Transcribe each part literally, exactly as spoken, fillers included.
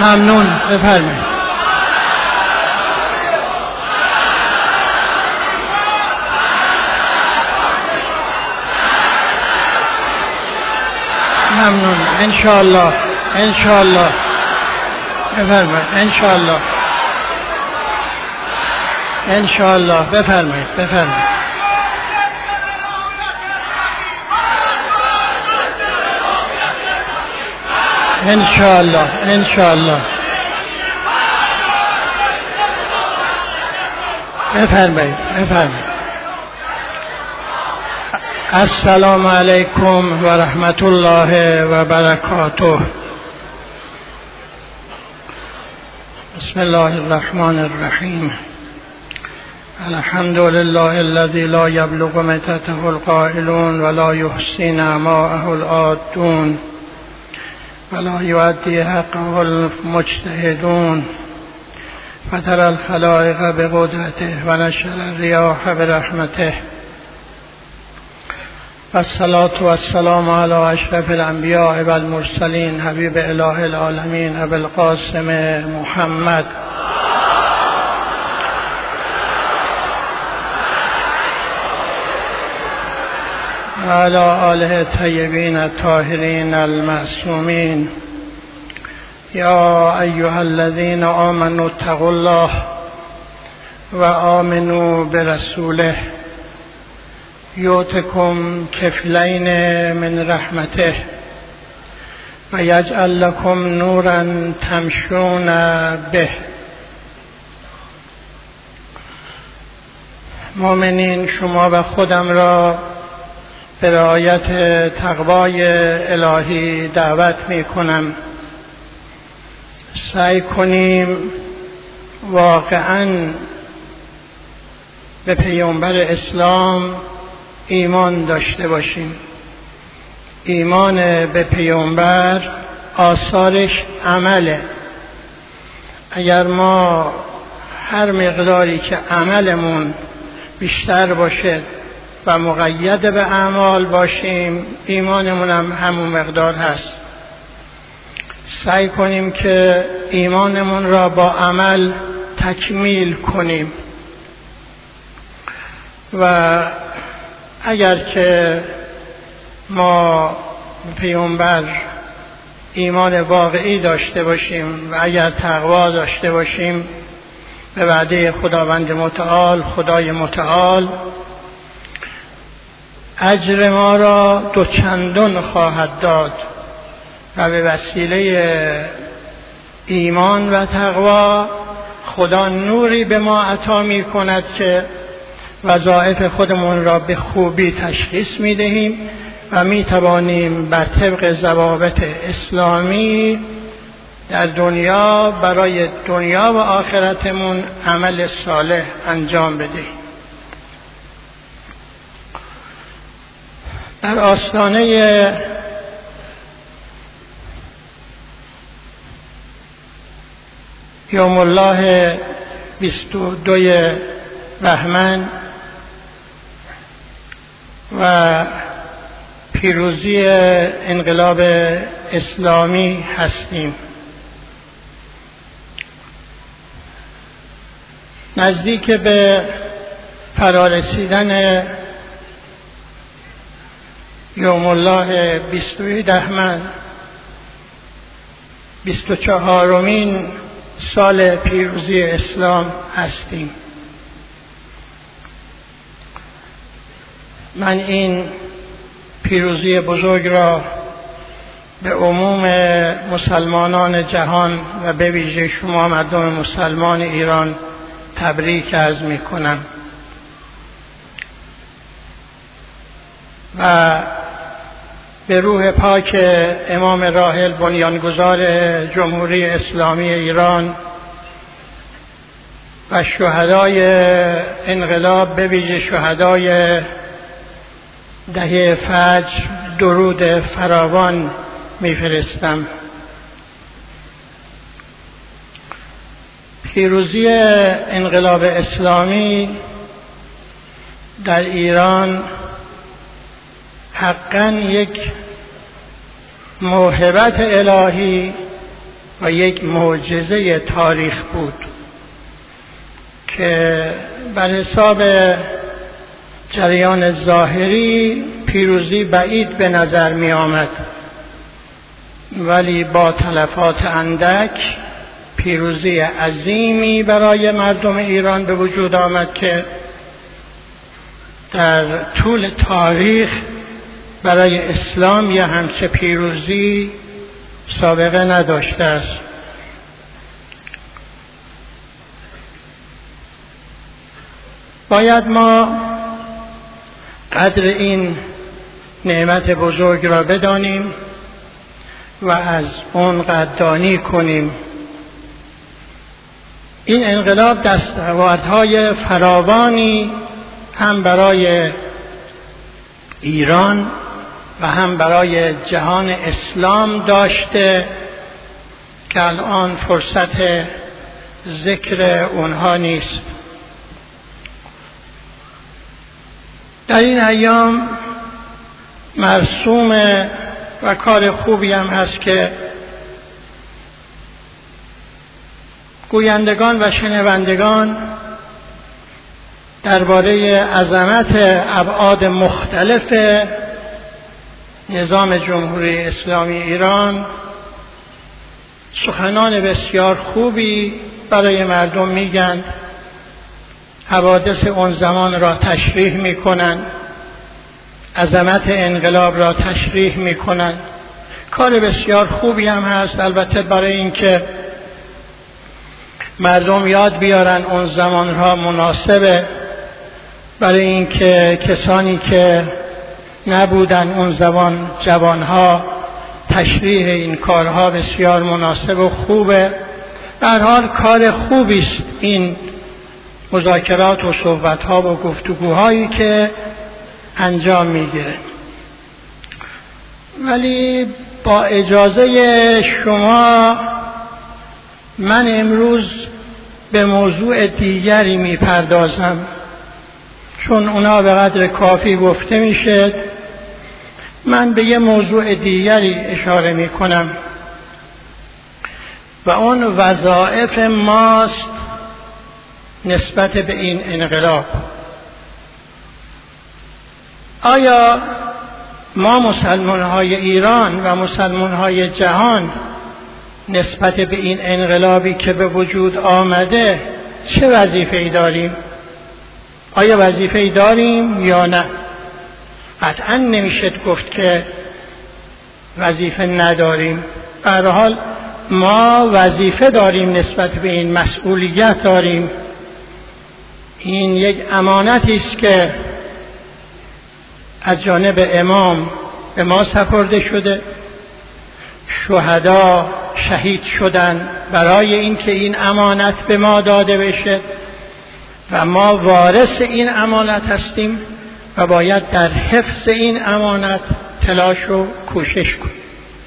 ممنون. بفرمایید. ممنون. انشاءالله انشاءالله. بفرمایید. انشاءالله انشاءالله. بفرمایید. بفرمایید. انشاءالله انشاءالله. بفرمایید. بفرمایید. السلام علیکم و رحمت الله و برکاته. بسم الله الرحمن الرحیم. الحمد لله الذي لا يبلغ متته القائلون ولا يحصي نعماءه العادون ولا يؤدي حقه المجتهدون فترى الخلائق بقدرته ونشر الرياح برحمته والصلاة والسلام على أشرف الأنبياء والمرسلين حبيب إله العالمين أبي القاسم محمد وعلى آله الطيبين الطاهرين المعصومين. يا أيها الذين آمنوا اتقوا الله وآمنوا برسوله يؤتكم كفلين من رحمته ويجعل لكم نورا تمشون به. مؤمنین، شما و خودم را به رعایت تقوای الهی دعوت می کنم. سعی کنیم واقعاً به پیامبر اسلام ایمان داشته باشیم. ایمان به پیامبر آثارش عمله. اگر ما هر مقداری که عملمون بیشتر باشه و مقید به اعمال باشیم، ایمانمون هم همون مقدار هست. سعی کنیم که ایمانمون را با عمل تکمیل کنیم و اگر که ما پیامبر ایمان واقعی داشته باشیم و اگر تقوا داشته باشیم، به وعده خداوند متعال، خدای متعال اجر ما را دوچندان خواهد داد و به وسیله ایمان و تقوا خدا نوری به ما عطا می کند که وظایف خودمون را به خوبی تشخیص می دهیم و می توانیم بر طبق ضوابط اسلامی در دنیا برای دنیا و آخرتمون عمل صالح انجام بدهیم. در آستانه یوم الله بیست و دو بهمن و پیروزی انقلاب اسلامی هستیم. نزدیک به فرارسیدن یوم الله بیست و یک بهمن، بیست و چهارمین سال پیروزی اسلام هستیم. من این پیروزی بزرگ را به عموم مسلمانان جهان و به ویژه شما مردم مسلمان ایران تبریک عرض می کنم و به روح پاک امام راحل بنیانگذار جمهوری اسلامی ایران و شهدای انقلاب، به ویژه شهدای دهه فجر، درود فراوان میفرستم. پیروزی انقلاب اسلامی در ایران حقاً یک موهبت الهی و یک معجزه تاریخ بود که بر حساب جریان ظاهری پیروزی بعید به نظر می آمد، ولی با تلفات اندک پیروزی عظیمی برای مردم ایران به وجود آمد که در طول تاریخ برای اسلام یه همچه پیروزی سابقه نداشته است. باید ما قدر این نعمت بزرگ را بدانیم و از اون قدردانی کنیم. این انقلاب دستاوردهای فراوانی هم برای ایران و هم برای جهان اسلام داشته که الان فرصت ذکر اونها نیست. در این ایام مرسوم و کار خوبی هم هست که گویندگان و شنوندگان درباره عظمت ابعاد مختلف نظام جمهوری اسلامی ایران سخنان بسیار خوبی برای مردم میگن، حوادث اون زمان را تشریح میکنن، عظمت انقلاب را تشریح میکنن. کار بسیار خوبی هم هست، البته برای اینکه مردم یاد بیارن اون زمان را مناسبه، برای اینکه کسانی که نبودن اون زمان، جوانها، تشریح این کارها بسیار مناسب و خوبه. به هر حال کار خوبی است این مذاکرات و صحبت‌ها و گفتگوهایی که انجام میگیره. ولی با اجازه شما من امروز به موضوع دیگری میپردازم، چون اونا به قدر کافی گفته میشه. من به یه موضوع دیگری اشاره میکنم و اون وظایف ماست نسبت به این انقلاب. آیا ما مسلمان‌های ایران و مسلمان‌های جهان نسبت به این انقلابی که به وجود آمده چه وظیفه‌ای داریم؟ آیا وظیفه‌ای داریم یا نه؟ قطعا نمیشه گفت که وظیفه نداریم. به هر حال ما وظیفه داریم، نسبت به این مسئولیت داریم. این یک امانتی است که از جانب امام به ما سپرده شده. شهدا شهید شدن برای اینکه این امانت به ما داده بشه و ما وارث این امانت هستیم و باید در حفظ این امانت تلاش و کوشش کنیم.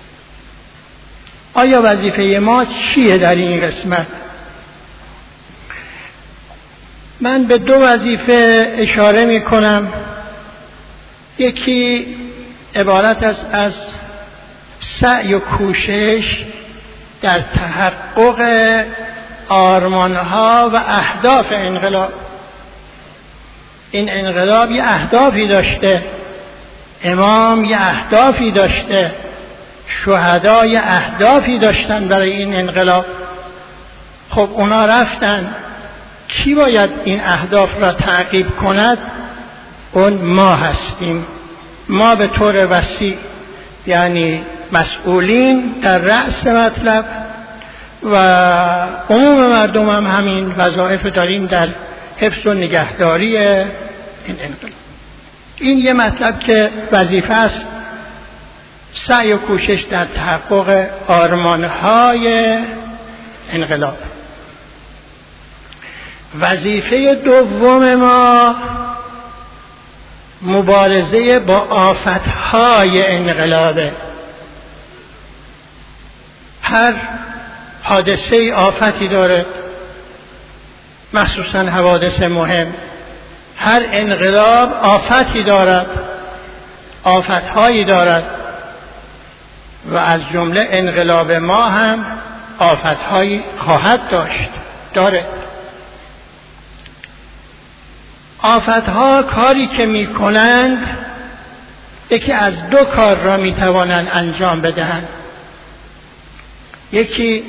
آیا وظیفه ما چیه در این قسمت؟ من به دو وظیفه اشاره می کنم. یکی عبارت است از سعی و کوشش در تحقق آرمانها و اهداف انقلاب. این انقلاب یه اهدافی داشته، امام یه اهدافی داشته، شهدا یه اهدافی داشتن برای این انقلاب. خب اونا رفتن، کی باید این اهداف را تعقیب کند؟ اون ما هستیم. ما به طور وسیع، یعنی مسئولین در رأس مطلب و عموم مردم هم همین وظایف داریم در حفظ و نگهداری این انقلاب. این یه مطلب که وظیفه است، سعی و کوشش در تحقق آرمانهای انقلاب. وظیفه دوم ما مبارزه با آفتهای انقلابه. هر حادثه آفتی داره، مخصوصا حوادث مهم. هر انقلاب آفتی دارد، آفتهایی دارد و از جمله انقلاب ما هم آفت‌هایی خواهد داشت، داره. آفت‌ها کاری که می‌کنند یکی از دو کار را می‌توانند انجام بدهند. یکی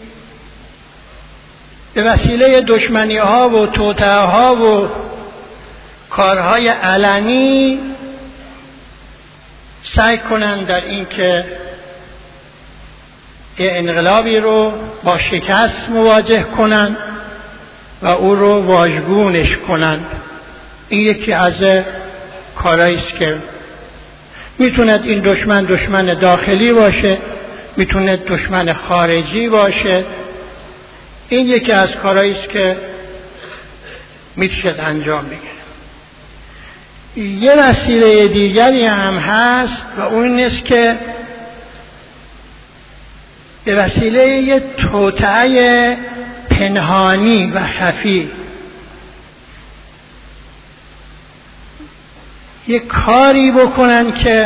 به وسیله دشمنی‌ها و توطئه‌ها و کارهای علنی سعی کنند در این که انقلابی رو با شکست مواجه کنند و او رو واژگونش کنند. این یکی از کارهایی است که میتوند این دشمن دشمن داخلی باشه، میتونه دشمن خارجی باشه. این یکی از کارهایی است که میشه انجام بگیره. یه وسیله دیگری هم هست و اون است که به وسیله یه توطئه پنهانی و خفی یه کاری بکنن که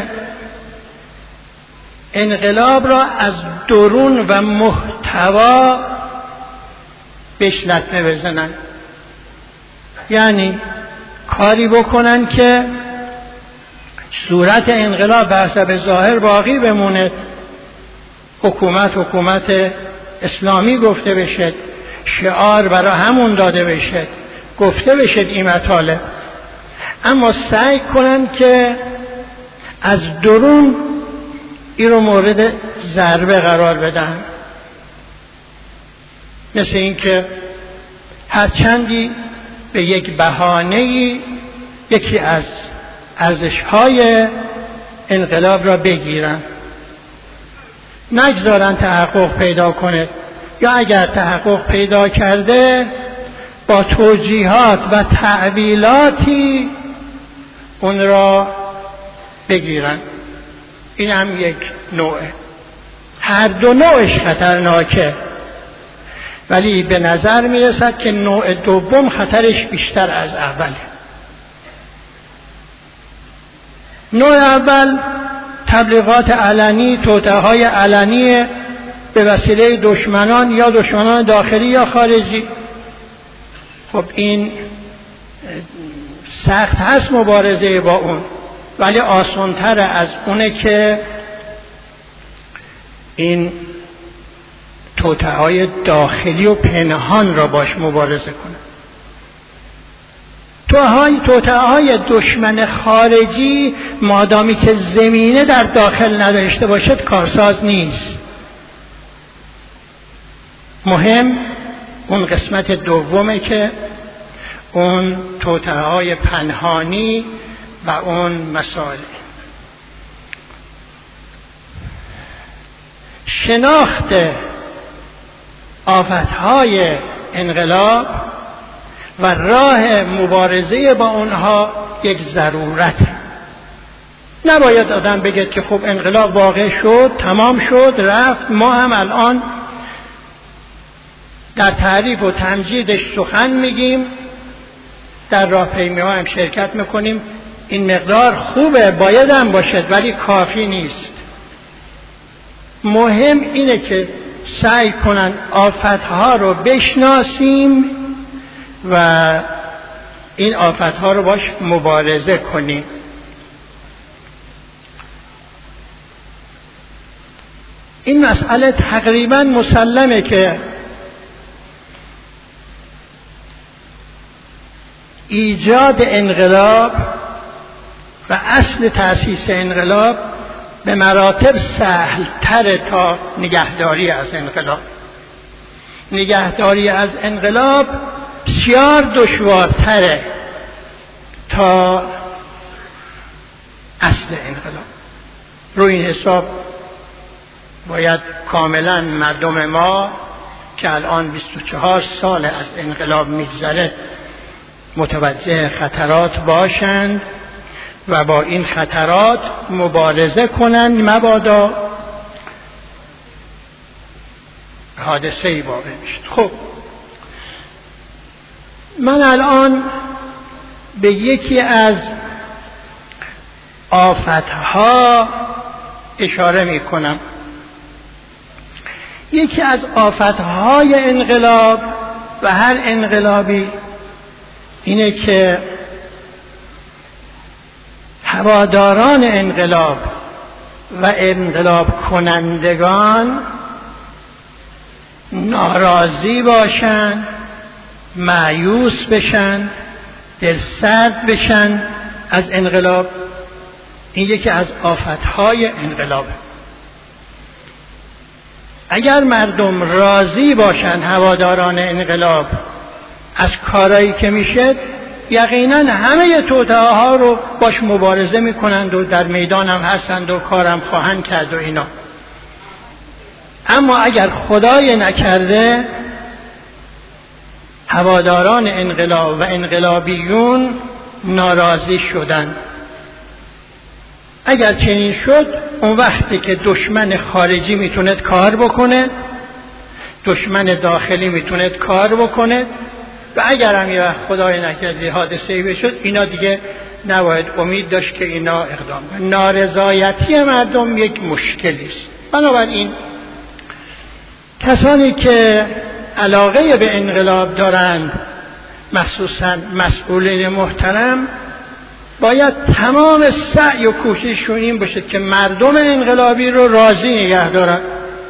انقلاب را از درون و محتوا بهش لطمه بزنن. یعنی کاری بکنن که صورت انقلاب بر حسب ظاهر باقی بمونه، حکومت حکومت اسلامی گفته بشه، شعار برای همون داده بشه، گفته بشه این مطالب، اما سعی کنن که از درون این رو مورد ضربه قرار بدن. مثل این که هرچندی به یک بهانه‌ای یکی از ارزش‌های انقلاب را بگیرن، نگذارن تحقق پیدا کنه، یا اگر تحقق پیدا کرده با توجیهات و تعبیلاتی اون را بگیرن. این هم یک نوعه. هر دو نوعش خطرناکه، ولی به نظر میرسد که نوع دوم خطرش بیشتر از اوله. نوع اول تبلیغات علنی، توطئه‌های علنی به وسیله دشمنان، یا دشمنان داخلی یا خارجی. خب این سخت هست مبارزه با اون، ولی آسان‌تر از اونه که این توطئه‌های داخلی و پنهان را باش مبارزه کنه. توطئه‌های دشمن خارجی مادامی که زمینه در داخل نداشته باشد کارساز نیست. مهم اون قسمت دومه که اون توطئه‌های پنهانی و اون مسائل. شناخت آفت‌های انقلاب و راه مبارزه با اونها یک ضرورت. نباید آدم بگه که خب انقلاب واقع شد، تمام شد، رفت، ما هم الان در تعریف و تمجیدش سخن میگیم، در راهپیمایی‌ها هم شرکت میکنیم، این مقدار خوبه، باید هم باشد، ولی کافی نیست. مهم اینه که سعی کنن آفتها رو بشناسیم و این آفتها رو باش مبارزه کنیم. این مسئله تقریبا مسلمه که ایجاد انقلاب و اصل تأسیس انقلاب به مراتب سهل تر تا نگهداری از انقلاب. نگهداری از انقلاب بسیار دشوارتره تا اصل انقلاب. رو این حساب باید کاملا مردم ما که الان بیست و چهار سال از انقلاب میگذره متوجه خطرات باشند و با این خطرات مبارزه کنند، مبادا حادثه‌ای واقع بشد. خب من الان به یکی از آفتها اشاره می کنم. یکی از آفتهای انقلاب و هر انقلابی اینه که هواداران انقلاب و انقلاب کنندگان ناراضی باشن، مایوس بشن، دلسرد بشن از انقلاب. این یکی از آفتهای انقلابه. اگر مردم راضی باشن، هواداران انقلاب، از کارایی که میشه، یقینا همه توطئه ها رو باش مبارزه میکنند و در میدان هم هستند و کارم خواهند کرد و اینا. اما اگر خدای نکرده هواداران انقلاب و انقلابیون ناراضی شدند، اگر چنین شد اون وقتی که دشمن خارجی میتونه کار بکنه، دشمن داخلی میتونه کار بکنه، و اگر هم یه وقت خدای نکرده حادثه‌ای بشد، اینا دیگه نباید امید داشت که اینا اقدام کنن. نارضایتی مردم یک مشکلی است. بنابراین کسانی که علاقه به انقلاب دارند، مخصوصا مسئولین محترم، باید تمام سعی و کوشششون این باشه که مردم انقلابی رو راضی نگه دارن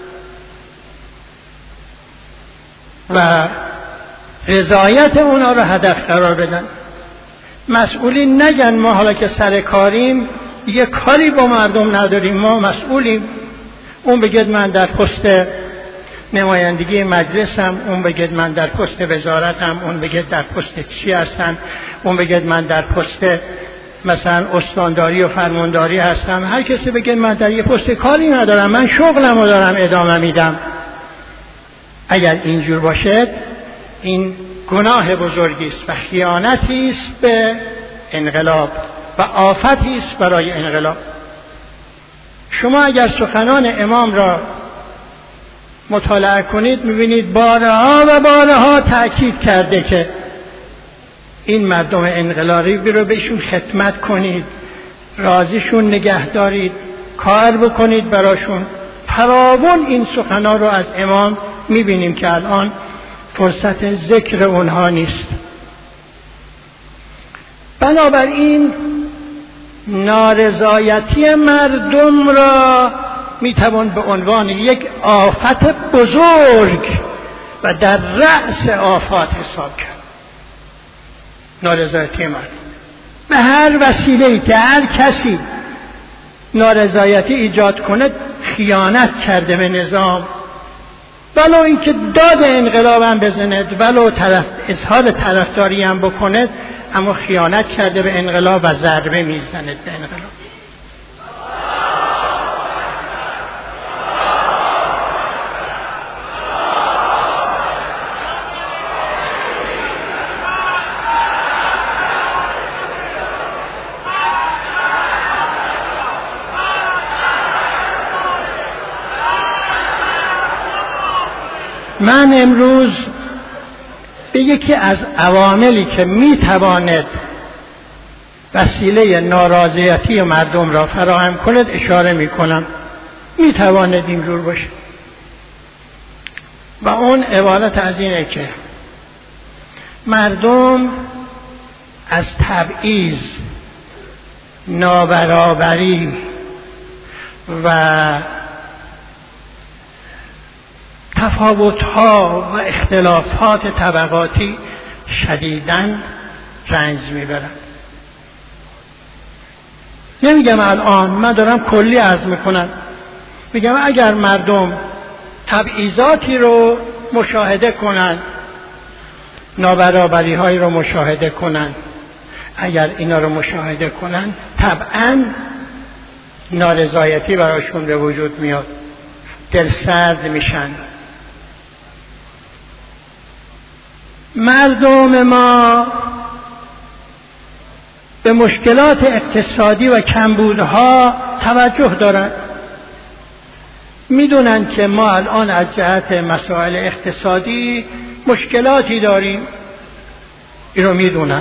و رضایت اونا رو هدف قرار بدن. مسئولین نگن ما حالا که سر کاریم دیگه کاری با مردم نداریم، ما مسئولیم. اون بگید من در پست نمایندگی مجلسم، اون بگید من در پست وزارتم، اون بگید در پست چی هستم، اون بگید من در پست مثلا استانداری و فرمانداری هستم. هر کسی بگه من در یه پست کاری ندارم، من شغلمو دارم ادامه میدم. اگر اینجور باشه این گناه بزرگی است و خیانتی است به انقلاب و آفتی است برای انقلاب. شما اگر سخنان امام را مطالعه کنید میبینید بارها و بارها تأکید کرده که این مردم انقلابی رو بهشون خدمت کنید، راضیشون نگه دارید، کار بکنید براشون. فراوان این سخنان رو از امام میبینیم که الان فرصت ذکر اونها نیست. بنابراین نارضایتی مردم را میتوان به عنوان یک آفت بزرگ و در رأس آفات حساب کرد. نارضایتی مردم به هر وسیله‌ای که هر کسی نارضایتی ایجاد کنه خیانت کرده به نظام، ولو اینکه داد انقلاب هم بزند، ولو طرف اظهار طرفداری هم بکنه، اما خیانت کرده به انقلاب و ضربه میزند به انقلاب. من امروز به یکی از عواملی که میتواند وسیله نارضایتی مردم را فراهم کند اشاره میکنم. میتواند اینجور باشه و اون عبارت از اینه که مردم از تبعیض، نابرابری و تفاوت‌ها و اختلافات طبقاتی شدیداً رنج میبرند. نمیگم الان، من دارم کلی عرض میکنم. میگم اگر مردم تبعیضاتی رو مشاهده کنند، نابرابری هایی رو مشاهده کنند، اگر اینا رو مشاهده کنند طبعاً نارضایتی براشون به وجود میاد، دلسرد میشن. مردم ما به مشکلات اقتصادی و کمبودها توجه دارند. میدونن که ما الان از جهت مسائل اقتصادی مشکلاتی داریم، این رو میدونن.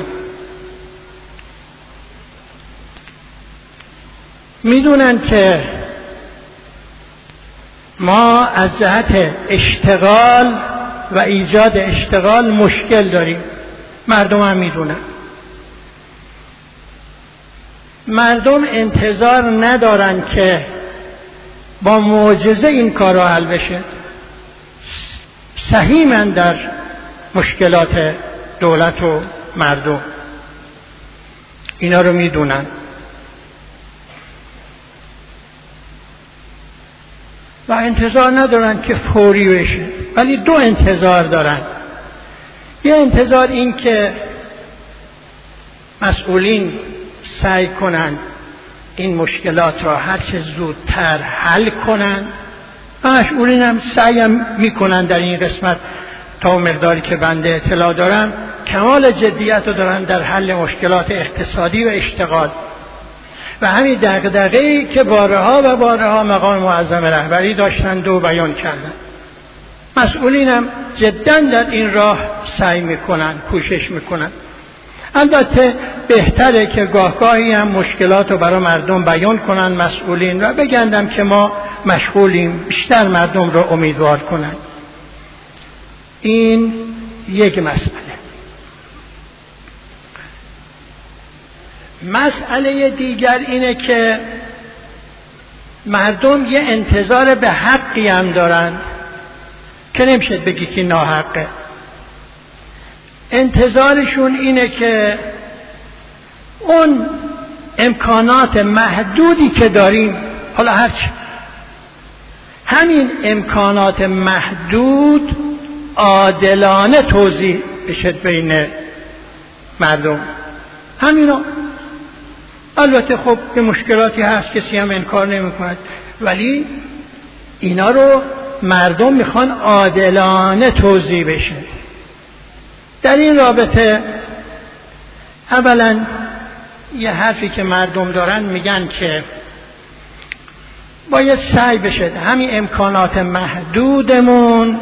میدونن که ما از جهت اشتغال و ایجاد اشتغال مشکل داریم. مردم هم میدونن. مردم انتظار ندارن که با معجزه این کارا حل بشه. سهیمن در مشکلات دولت و مردم، اینا رو میدونن و انتظار ندارن که فوری بشه، ولی دو انتظار دارن. یه انتظار این که مسئولین سعی کنن این مشکلات را هر چه زودتر حل کنن و مسئولین هم سعی میکنن در این قسمت تا مقداری که بنده اطلاع دارم کمال جدیت رو دارن در حل مشکلات اقتصادی و اشتغال و همین دغدغه‌ای که بارها و بارها مقام معظم رهبری داشتند و بیان کردند. مسئولین هم جداً در این راه سعی میکنن، کوشش میکنن. البته بهتره که گاهگاهی هم مشکلات رو برای مردم بیان کنن مسئولین و بگندم که ما مشغولیم، بیشتر مردم رو امیدوار کنن. این یک مسئله. مسئله دیگر اینه که مردم یه انتظار به حقی هم دارن که نمیشه بگی که ناحقه. انتظارشون اینه که اون امکانات محدودی که داریم، حالا هرچی، همین امکانات محدود عادلانه توزیع بشه بین مردم. همینا. البته خب به مشکلاتی هست، کسی هم انکار نمی کند، ولی اینا رو مردم میخوان عادلانه توزیع بشه. در این رابطه اولا یه حرفی که مردم دارن میگن که باید سعی بشه همین امکانات محدودمون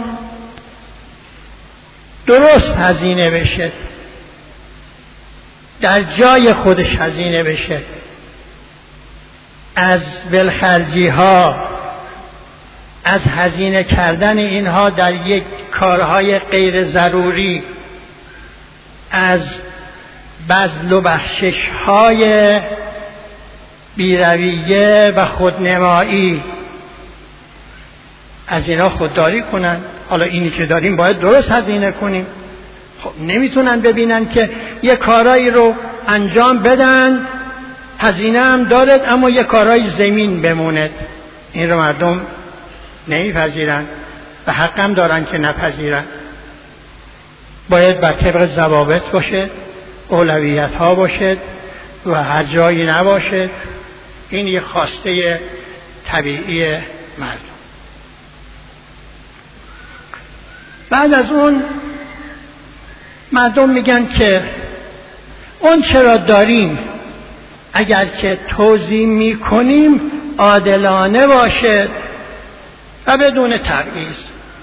درست هزینه بشه، در جای خودش هزینه بشه، از ولخرجی ها، از هزینه کردن اینها در یک کارهای غیر ضروری، از بذل و بخشش های بی‌رویه و خودنمایی، از اینا خودداری کنن. حالا اینی که داریم باید درست هزینه کنیم. خب نمیتونن ببینن که یه کارایی رو انجام بدن، هزینه هم دارد اما یه کارای زمین بموند. این رو مردم نمیپذیرن و حق هم دارن که نپذیرن. باید بر طبق ضوابط باشه، اولویت ها باشه و هر جایی نباشه. این یه خواسته طبیعی مردم. بعد از اون مردم میگن که اون چرا داریم اگر که توزیع میکنیم عادلانه باشه و بدون تبعیض.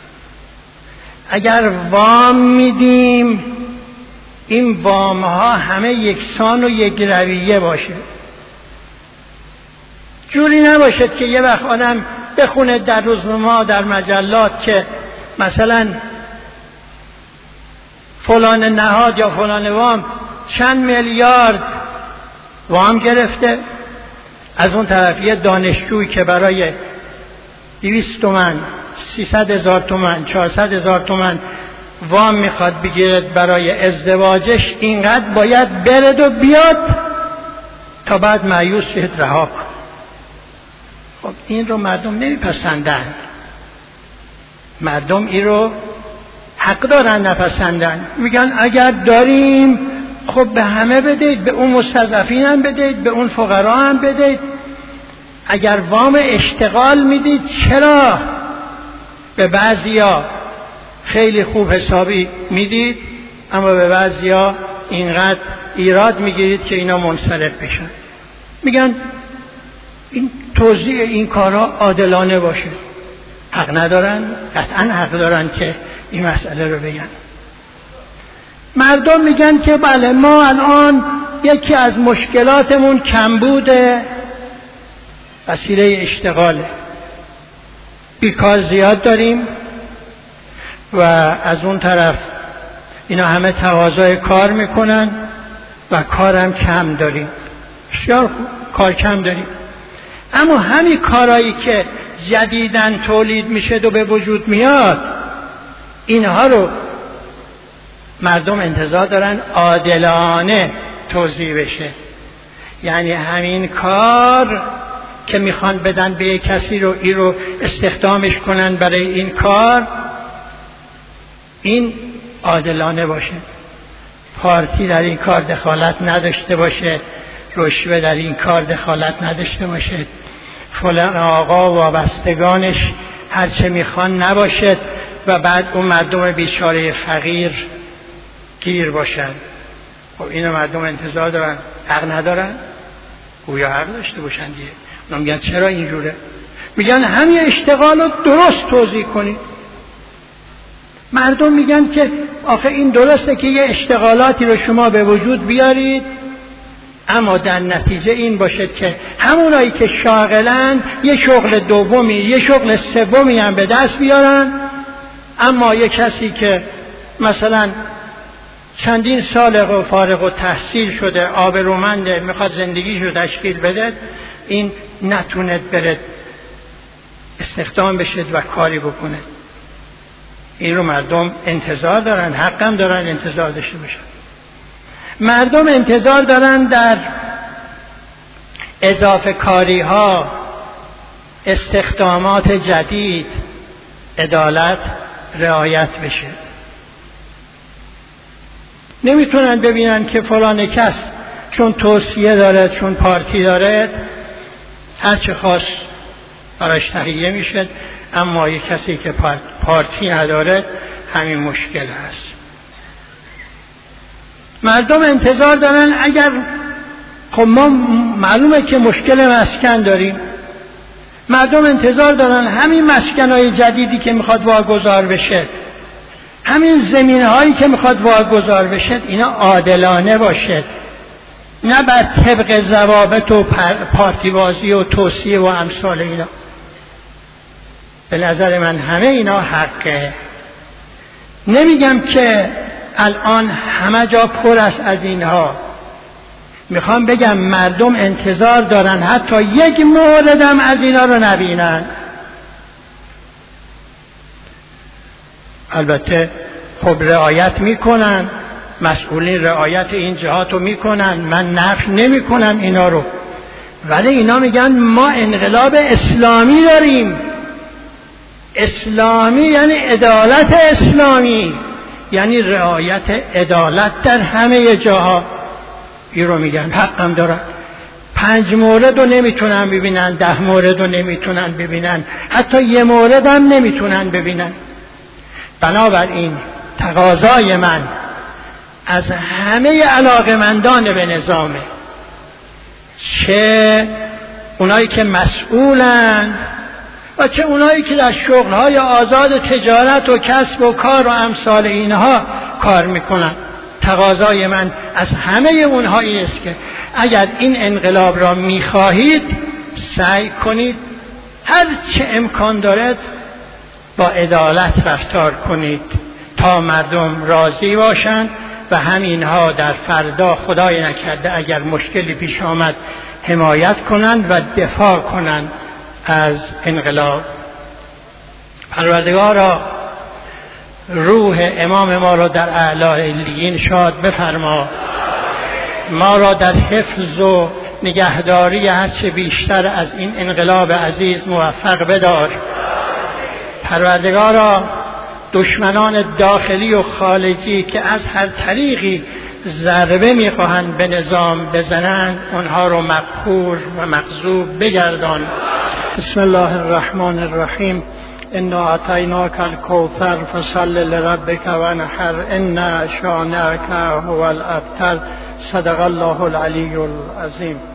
اگر وام میدیم این وام ها همه یکسان و یک رویه باشه، جوری نباشد که یه وقت آدم بخونه در روزنامه در مجلات که مثلا فلان نهاد یا فلان وام چند میلیارد وام گرفته، از اون طرف یه دانشجویی که برای دویست تومن، سیصد هزار تومن، چهارصد هزار تومن وام میخواد بگیرد برای ازدواجش، اینقدر باید برد و بیاد تا بعد مایوس شد رها کن. خب این رو مردم نمیپسندن. مردم این رو حق دارن نپسندن. میگن اگر داریم خب به همه بدید، به اون مستضعفین هم بدید، به اون فقرا هم بدید. اگر وام اشتغال میدید چرا به بعضیا خیلی خوب حسابی میدید اما به بعضیا اینقدر ایراد میگیرید که اینا منصرف بشن؟ میگن این توزیع این کارها عادلانه باشه. حق ندارن؟ قطعا حق دارن که این مسئله رو بگن. مردم میگن که بله ما الان یکی از مشکلاتمون کمبود وسیله اشتغاله. بیکار زیاد داریم و از اون طرف اینا همه تقاضای کار میکنن و کارم کم داریم، بسیار کار کم داریم. اما همین کارهایی که جدیداً تولید میشه و به وجود میاد، اینها رو مردم انتظار دارن عادلانه توزیع بشه. یعنی همین کار که میخوان بدن به یک کسی رو، این رو استخدامش کنن برای این کار، این عادلانه باشه، پارتی در این کار دخالت نداشته باشه، رشوه در این کار دخالت نداشته باشه، فلان آقا وابستگانش هرچه میخوان نباشد و بعد اون مردم بیچاره فقیر گیر باشن. خب اینو مردم انتظار دارن، حق ندارن؟ گویا حق داشته باشن دیگه. اونا میگن چرا اینجوره؟ میگن همین اشتغال رو درست توزیع کنید. مردم میگن که آخه این درسته که یه اشتغالاتی رو شما به وجود بیارید، اما در نتیجه این باشد که همونایی که شاغلن یه شغل دومی، یه شغل سومی هم به دست بیارن، اما یه کسی که مثلا چندین سال فارغ التحصیل شده، آبرومنده، میخواد زندگیشو تشکیل بده، این نتونه بره استخدام بشه و کاری بکنه. این رو مردم انتظار دارن، حقم دارن انتظار داشته باشن. مردم انتظار دارن در اضافه کاری ها، استخدامات جدید، عدالت رعایت بشه. نمیتونن ببینن که فلان کس چون توصیه داره، چون پارتی داره، هر چه خواست براش تهیه میشه، اما یک کسی که پارتی نداره همین مشکل هست. مردم انتظار دارن اگر خب ما معلومه که مشکل مسکن داریم، مردم انتظار دارن همین مسکنهای جدیدی که میخواد واگذار بشه، همین زمینهایی که میخواد واگذار بشه، اینا عادلانه باشه، نه بر طبق ضوابط و پارتیبازی و توصیه و امثال اینا. به نظر من همه اینا حقه. نمیگم که الان همه جا پر است از اینها، میخوام بگم مردم انتظار دارن حتی یک موردم از اینا رو نبینن. البته خب رعایت میکنن، مسئولین رعایت این جهات رو میکنن، من نفی نمی کنم اینا رو، ولی اینا میگن ما انقلاب اسلامی داریم. اسلامی یعنی عدالت اسلامی، یعنی رعایت عدالت در همه جاها. این رو میگن، حقم دارن. پنج مورد رو نمیتونن ببینن، ده مورد رو نمیتونن ببینن، حتی یه مورد هم نمیتونن ببینن. بنابراین تقاضای من از همه علاقمندان به نظامه، چه اونایی که مسئولن و چه اونایی که در شغلهای آزاد تجارت و کسب و کار و امثال اینها کار میکنن، تقاضای من از همه اونها این است که اگر این انقلاب را میخواهید سعی کنید هر چه امکان دارد با عدالت رفتار کنید تا مردم راضی باشند و همینها در فردا خدای نکرده اگر مشکلی پیش آمد حمایت کنند و دفاع کنند از انقلاب. پروردگارا روح امام ما را در اعلی علیین شاد بفرما، ما را در حفظ و نگهداری هرچه بیشتر از این انقلاب عزیز موفق بدار. پروردگارا دشمنان داخلی و خارجی که از هر طریقی ضربه میخواهند به نظام بزنند، اونها رو مقهور و مغضوب بگردان. بسم الله الرحمن الرحیم. انا اعطیناک الکوثر فصل لربک وانحر ان شانئک هو الابتر. صدق الله العلی العظیم.